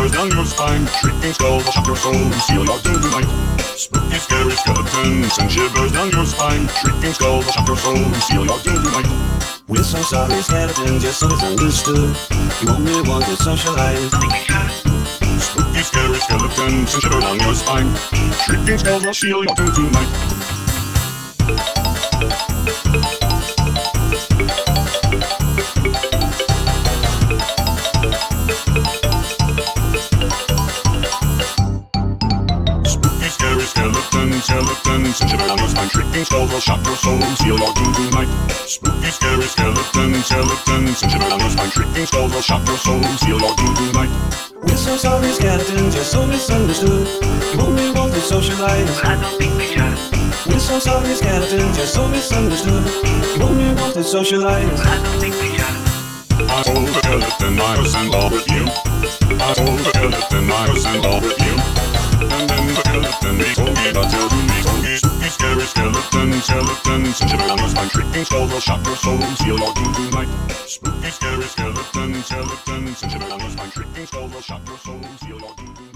shivers down your spine. Shrieking skulls will shock your soul and seal your doom tonight. Spooky, scary skeletons send shivers down your spine. Shrieking skulls will shock your soul and seal your doom tonight. We're so sorry, skeletons, you're so misunderstood. You only want to socialize. Spooky, scary skeletons send shivers down your spine. Shrieking skulls will seal your doom tonight. Skeletons and shiver down your spine. Shrieking skulls will shock your soul and seal your doom tonight. Spooky, scary skeletons and shiver down your spine. Shrieking skulls will shock your soul and seal your doom tonight. We're so sorry, skeletons, you're so misunderstood. You only want to socialize. I don't think we should. We're so sorry, skeletons, you're so misunderstood. You only want to socialize. I don't think we should. I told the skeleton I was in love with you. I told the skeleton I was in love with you. And then the skeleton he told me that till me told me. Spooky, scary skeletons and shiver down your spine. Shrieking skulls will shock your soul and seal your doom tonight. Spooky, scary skeletons and shiver down your spine. Shrieking skulls will shock your soul and seal your doom tonight.